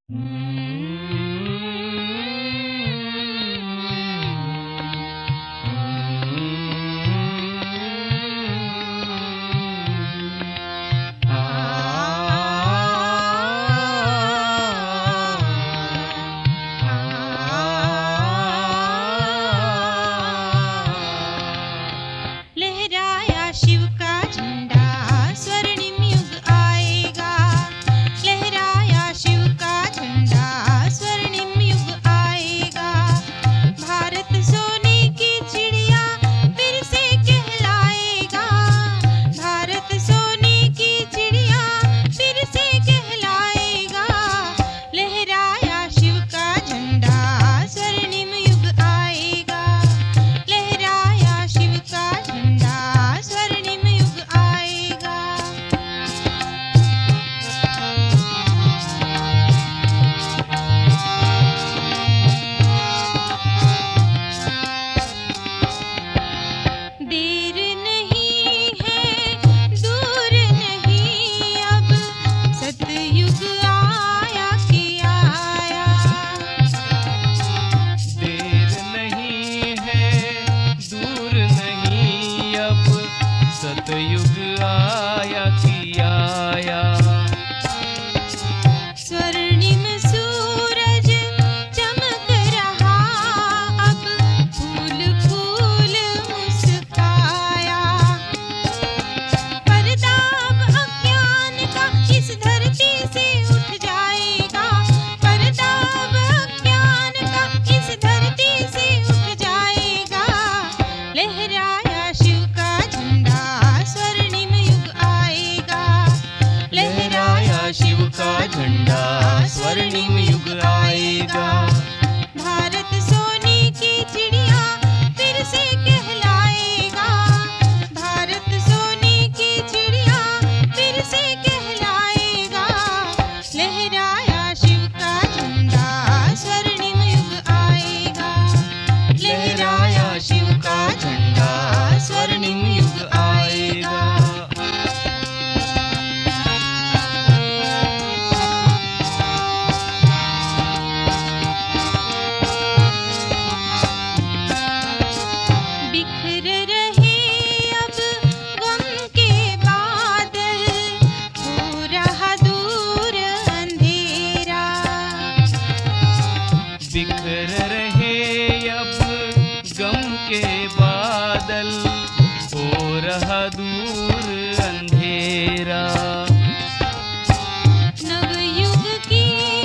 लहराया शिव का झंडा, स्वर्णिम युग आएगा। लहराया शिव का झंडा, स्वर्णिम युग आएगा। भारत सोने की चिड़िया फिर से कहलाएगा। भारत सोने की चिड़िया फिर से कहलाएगा। लहराया शिव का झंडा, स्वर्णिम युग आएगा। लहराया शिव का झंडा, स्वर्णिम युग आएगा। देर नहीं है, दूर नहीं, अब सतयुग आया कि आया। देर नहीं है, दूर नहीं, अब सतयुग आया कि आया। स्वर्णिम सूरज चमक रहा, अब फूल फूल मुस्काया। परताप अज्ञान का इस धरती से उठ जाएगा। परताप अज्ञान का इस धरती से उठ जाएगा। लहराया शिव का झंडा, स्वर्णिम युग आएगा। लहराया शिव का झंडा, स्वर्णिम युग आएगा। भारत सोने की चिड़िया फिर से कहलाएगा। भारत सोने की चिड़िया फिर से कहलाएगा। लहराया शिव का झंडा, स्वर्णिम युग आएगा। लहराया शिव का झंडा, स्वर्णिम युग आएगा। बिखर रहे अब गम के बादल, हो रहा दूर अंधेरा। बिखर रहे अब गम के बादल, हो रहा दूर अंधेरा। नवयुग की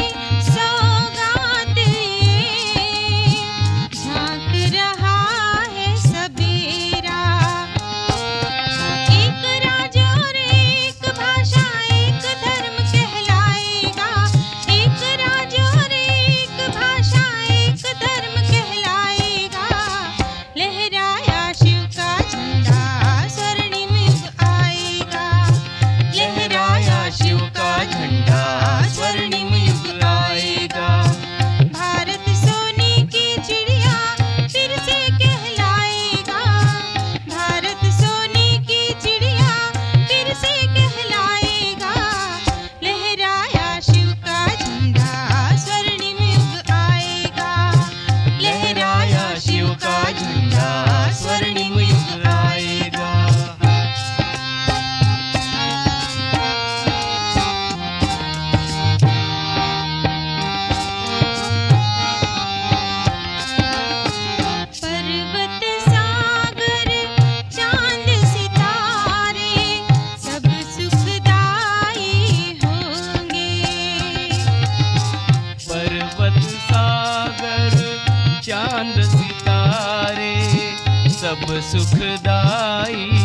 सौगात लिए झांक रहा है सबेरा। एक राज और एक भाषा, एक धर्म कहलाएगा। एक राज और एक भाषा, एक धर्म कहलाएगा। लहराया शिव का झंडा, स्वर्णिम युग आएगा। लहराया शिव का झंडा, स्वर्णिम युग आएगा। भारत सोने की चिड़िया फिर से कहलाएगा। भारत सोने की चिड़िया फिर से कहलाएगा। लहराया शिव का झंडा, स्वर्णिम युग आएगा। लहराया शिव का झंडा, स्वर्णिम युग आएगा। पर्वत सागर चांद सितारे सब सुखदाई होंगे। पर्वत सागर चांद सितारे सब सुखदाई